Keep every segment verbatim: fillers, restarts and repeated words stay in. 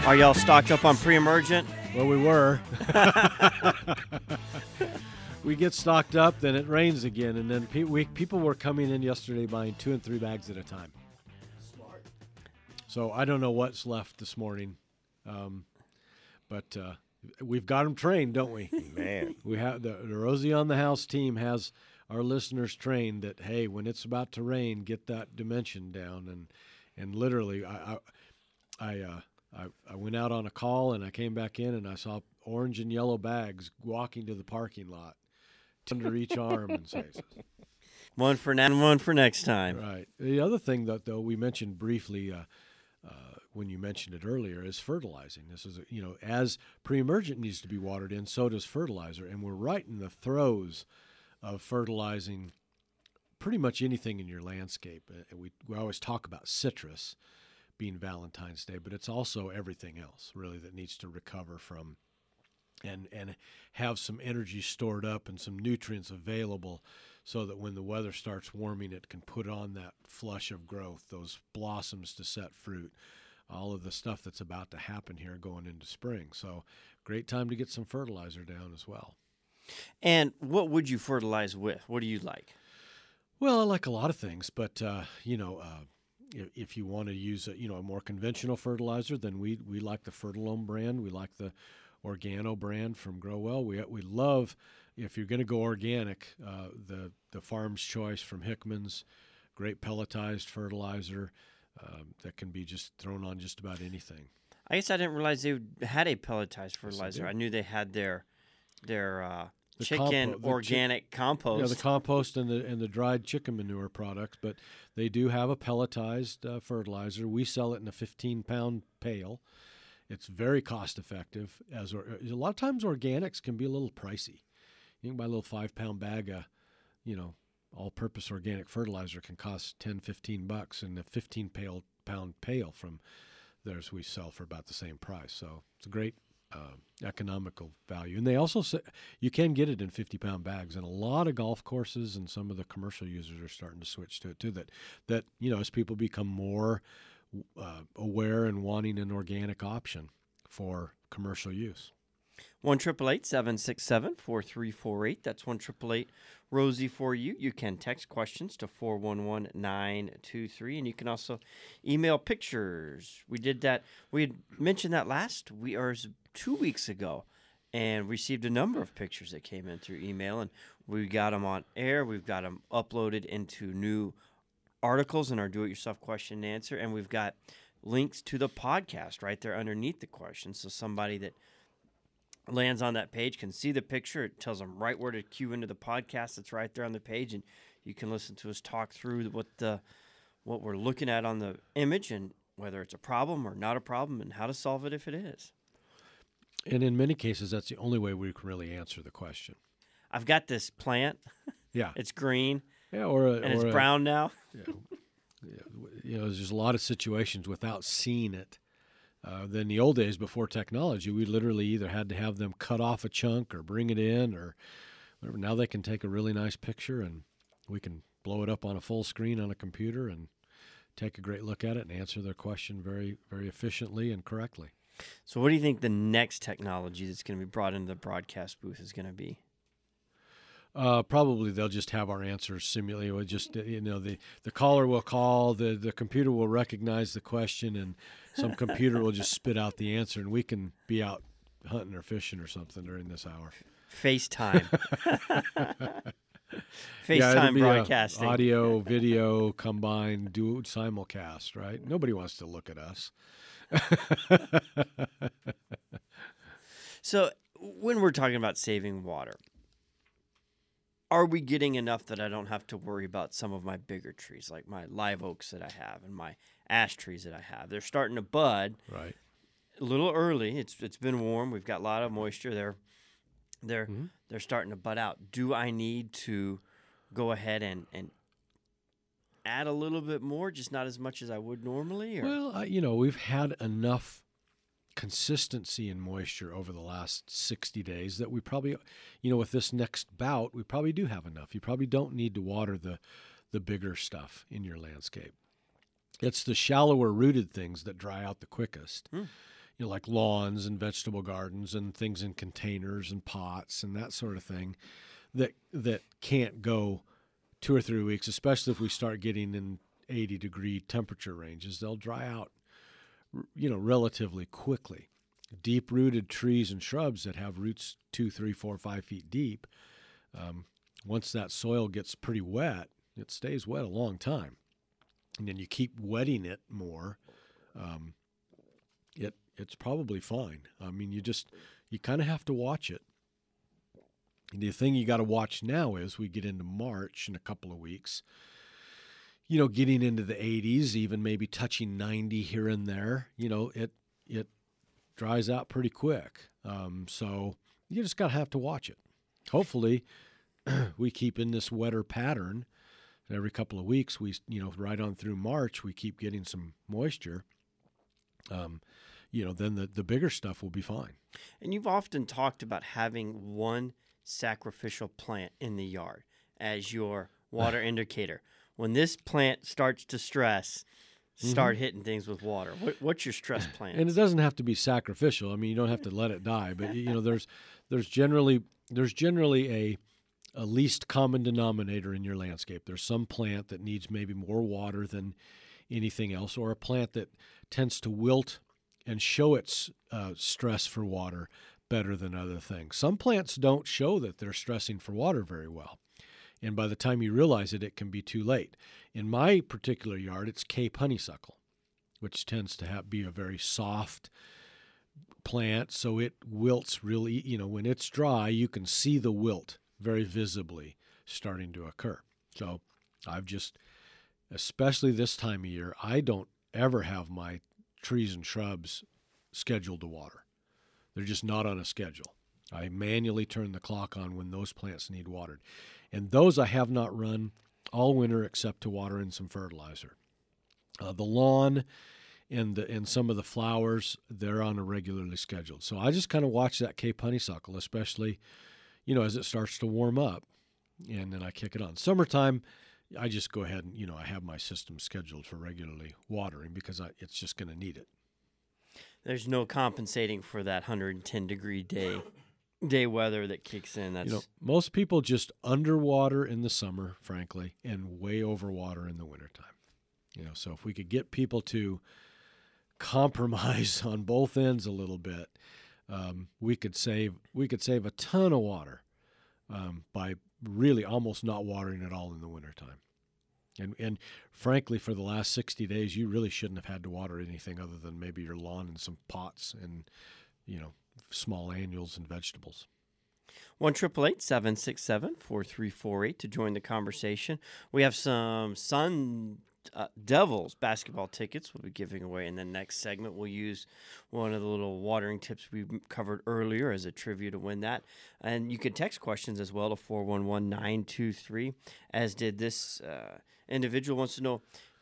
Are y'all stocked up on pre-emergent? Well, we were. We get stocked up, then it rains again, and then pe- we, people were coming in yesterday buying two and three bags at a time. Smart. So I don't know what's left this morning, um, but uh, we've got them trained, don't we? Man, we have the, the Rosie on the House team has our listeners trained that, hey, when it's about to rain, get that dimension down, and and literally, I I I, uh, I I went out on a call and I came back in and I saw orange and yellow bags walking to the parking lot, under each arm, and says, One for now and one for next time. right. The other thing that though we mentioned briefly uh, uh, when you mentioned it earlier is fertilizing. This is a, you know as pre-emergent needs to be watered in, so does fertilizer, and we're right in the throes of fertilizing pretty much anything in your landscape. Uh, we we always talk about citrus being Valentine's Day, but it's also everything else really that needs to recover from and and have some energy stored up and some nutrients available so that when the weather starts warming, it can put on that flush of growth, those blossoms to set fruit, all of the stuff that's about to happen here going into spring. So great time to get some fertilizer down as well. And what would you fertilize with? What do you like? Well, I like a lot of things, but, uh, you know, uh, if, if you want to use a, you know, a more conventional fertilizer, then we we like the Fertilome brand. We like the Organo brand from Grow Well. We we love, if you're going to go organic, uh, the the Farm's Choice from Hickman's, great pelletized fertilizer um, that can be just thrown on just about anything. I guess I didn't realize they had a pelletized fertilizer. do. I knew they had their their uh, The chicken compo- the organic compost. Yeah, the compost and the and the dried chicken manure products, but they do have a pelletized uh, fertilizer. We sell it in a fifteen pound pail. It's very cost effective. As or, a lot of times, organics can be a little pricey. You can buy a little five pound bag of, you know, all purpose organic fertilizer can cost ten, fifteen bucks, and a fifteen pound pail from theirs we sell for about the same price. So it's a great uh, economical value. And they also say you can get it in fifty pound bags, and a lot of golf courses and some of the commercial users are starting to switch to it too. That that you know as people become more uh, aware and wanting an organic option for commercial use. One triple eight seven six seven four three four eight. That's one triple eight Rosie for you. You can text questions to four one one nine two three, and you can also email pictures. We did that. We had mentioned that last we or two weeks ago, and received a number of pictures that came in through email, and we got them on air. We've got them uploaded into new articles in our Do-It-Yourself question and answer, and we've got links to the podcast right there underneath the question, so somebody that lands on that page can see the picture. It tells them right where to cue into the podcast that's right there on the page, and you can listen to us talk through what the what we're looking at on the image and whether it's a problem or not a problem and how to solve it if it is. And in many cases, that's the only way we can really answer the question. I've got this plant. Yeah. It's green. Yeah, or a, and or it's a, brown now. Yeah, you know, there's a lot of situations without seeing it. Uh, then the old days before technology, we literally either had to have them cut off a chunk or bring it in or whatever. Now they can take a really nice picture and we can blow it up on a full screen on a computer and take a great look at it and answer their question very, very efficiently and correctly. So what do you think the next technology that's going to be brought into the broadcast booth is going to be? Uh, probably they'll just have our answers simulated. We'll just, you know, the, the caller will call, the, the computer will recognize the question, and some computer will just spit out the answer, and we can be out hunting or fishing or something during this hour. FaceTime. FaceTime yeah, broadcasting. Audio, video, combined, do simulcast, right? Nobody wants to look at us. So when we're talking about saving water, are we getting enough that I don't have to worry about some of my bigger trees, like my live oaks that I have and my ash trees that I have? They're starting to bud. Right. A little early. It's it's been warm. We've got a lot of moisture. They're they're mm-hmm. they're starting to bud out. Do I need to go ahead and, and add a little bit more, just not as much as I would normally? Or? Well, uh, you know, we've had enough consistency in moisture over the last sixty days that we probably, you know, with this next bout, we probably do have enough. You probably don't need to water the, the bigger stuff in your landscape. It's the shallower rooted things that dry out the quickest. Hmm. you know, like lawns and vegetable gardens and things in containers and pots and that sort of thing that that can't go two or three weeks, especially if we start getting in eighty degree temperature ranges. They'll dry out, you know, relatively quickly. Deep-rooted trees and shrubs that have roots two, three, four, five feet deep, um, once that soil gets pretty wet, it stays wet a long time. And then you keep wetting it more, um, it it's probably fine. I mean, you just, you kind of have to watch it. And the thing you got to watch now is we get into March in a couple of weeks, you know, getting into the eighties, even maybe touching ninety here and there, you know, it it dries out pretty quick. Um, so you just got to have to watch it. Hopefully we keep in this wetter pattern. Every couple of weeks, we, you know, right on through March, we keep getting some moisture. Um, you know, then the, the bigger stuff will be fine. And you've often talked about having one sacrificial plant in the yard as your water indicator. When this plant starts to stress, start mm-hmm. hitting things with water. What, what's your stress plan? And it doesn't have to be sacrificial. I mean, you don't have to let it die, but you know, there's there's generally there's generally a a least common denominator in your landscape. There's some plant that needs maybe more water than anything else, or a plant that tends to wilt and show its uh, stress for water better than other things. Some plants don't show that they're stressing for water very well. And by the time you realize it, it can be too late. In my particular yard, it's Cape honeysuckle, which tends to have, be a very soft plant, so it wilts really, you know, when it's dry, you can see the wilt very visibly starting to occur. So I've just, especially this time of year, I don't ever have my trees and shrubs scheduled to water. They're just not on a schedule. I manually turn the clock on when those plants need watered. And those I have not run all winter except to water in some fertilizer. Uh, the lawn and the, and some of the flowers, they're on a regularly scheduled. So I just kind of watch that Cape honeysuckle, especially, you know, as it starts to warm up, and then I kick it on. Summertime, I just go ahead and, you know, I have my system scheduled for regularly watering because I, it's just going to need it. There's no compensating for that one hundred ten degree day day weather that kicks in. That's, you know, most people just underwater in the summer, frankly, and way overwater in the wintertime. You know, so if we could get people to compromise on both ends a little bit, um, we could save we could save a ton of water um, by really almost not watering at all in the wintertime. And and frankly, for the last sixty days, you really shouldn't have had to water anything other than maybe your lawn and some pots and, you know, small annuals and vegetables. one eight eight eight, seven six seven, four three four eight to join the conversation. We have some Sun uh, Devils basketball tickets we'll be giving away in the next segment. We'll use one of the little watering tips we covered earlier as a trivia to win that. And you can text questions as well to four one one, nine two three, as did this uh, individual wants to know,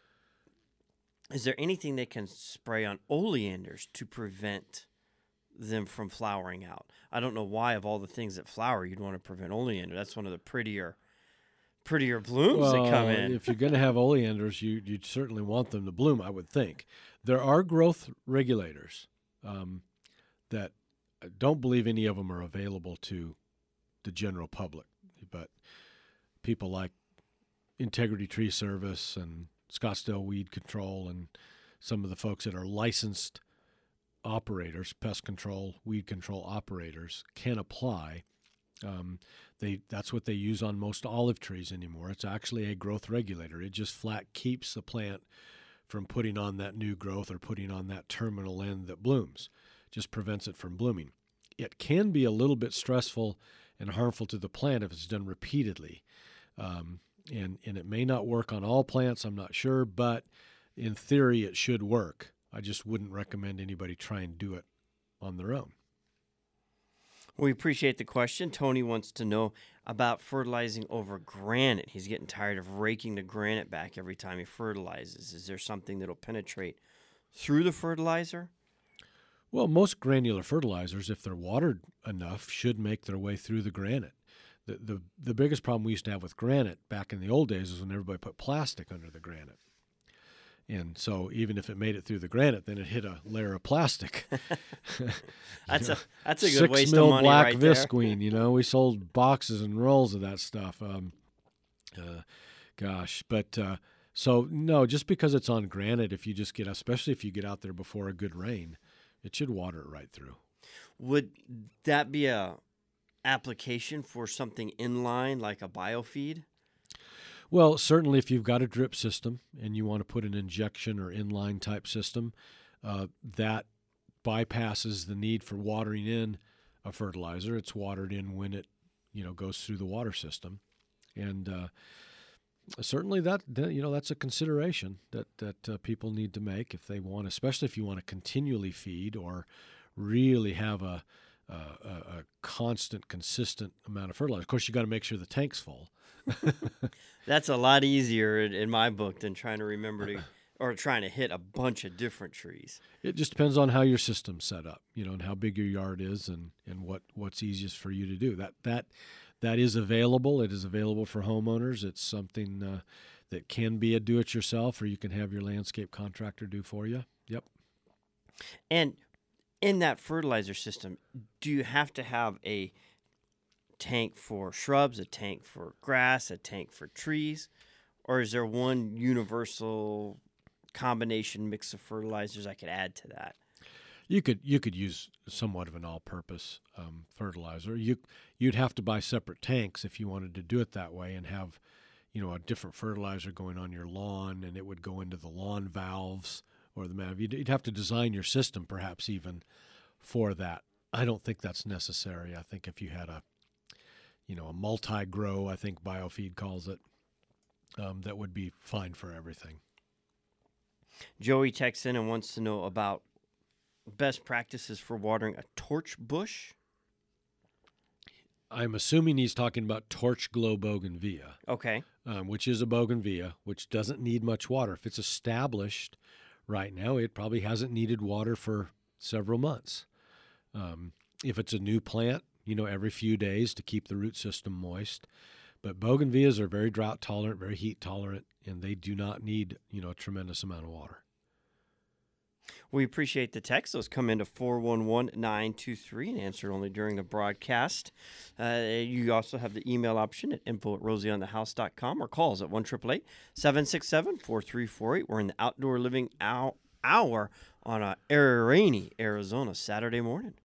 is there anything they can spray on oleanders to prevent them from flowering out? I don't know why of all the things that flower you'd want to prevent oleander. That's one of the prettier prettier blooms well, that come in. If you're going to have oleanders, you you'd certainly want them to bloom, I would think. There are growth regulators um, that I don't believe any of them are available to the general public, but people like Integrity Tree Service and Scottsdale Weed Control and some of the folks that are licensed operators, pest control, weed control operators, can apply. Um, they that's what they use on most olive trees anymore. It's actually a growth regulator. It just flat keeps the plant from putting on that new growth or putting on that terminal end that blooms. Just prevents it from blooming. It can be a little bit stressful and harmful to the plant if it's done repeatedly. Um, and, and it may not work on all plants, I'm not sure, but in theory it should work. I just wouldn't recommend anybody try and do it on their own. We appreciate the question. Tony wants to know about fertilizing over granite. He's getting tired of raking the granite back every time he fertilizes. Is there something that'll penetrate through the fertilizer? Well, most granular fertilizers, if they're watered enough, should make their way through the granite. The, the, the biggest problem we used to have with granite back in the old days is when everybody put plastic under the granite. And so even if it made it through the granite, then it hit a layer of plastic. That's You a know, that's a good Six waste mil of money black right there. visqueen. You know, we sold boxes and rolls of that stuff. Um, uh, gosh, but uh, so no, just because it's on granite, if you just get, especially if you get out there before a good rain, it should water it right through. Would that be a application for something inline like a biofeed? Well, certainly if you've got a drip system and you want to put an injection or inline type system, uh, that bypasses the need for watering in a fertilizer. It's watered in when it, you know, goes through the water system, and uh, certainly that, that you know that's a consideration that that uh, people need to make if they want, especially if you want to continually feed or really have a a, a constant, consistent amount of fertilizer. Of course, you got to make sure the tank's full. That's a lot easier in, in my book than trying to remember to or trying to hit a bunch of different trees. It just depends on how your system's set up, you know, and how big your yard is, and, and what, what's easiest for you to do. That that that is available. It is available for homeowners. It's something uh, that can be a do-it-yourself, or you can have your landscape contractor do for you. Yep. And in that fertilizer system, do you have to have a tank for shrubs, a tank for grass, a tank for trees, or is there one universal combination mix of fertilizers I could add to that? You could you could use somewhat of an all-purpose um, fertilizer. You you'd have to buy separate tanks if you wanted to do it that way, and have, you know, a different fertilizer going on your lawn, and it would go into the lawn valves or the man. You'd, you'd have to design your system perhaps even for that. I don't think that's necessary. I think if you had a, you know, a multi-grow, I think Biofeed calls it, um, that would be fine for everything. Joey texts in and wants to know about best practices for watering a torch bush. I'm assuming he's talking about torch glow bougainvillea, Okay. um, which is a bougainvillea, which doesn't need much water. If it's established right now, it probably hasn't needed water for several months. Um, if it's a new plant, you know, every few days to keep the root system moist. But bougainvilleas are very drought tolerant, very heat tolerant, and they do not need, you know, a tremendous amount of water. We appreciate the text. Those come into four one one, nine two three and answered only during the broadcast. Uh, you also have the email option at info at rosie on the house dot com or calls at one eight eight eight, seven six seven, four three four eight. We're in the outdoor living hour on a rainy Arizona Saturday morning.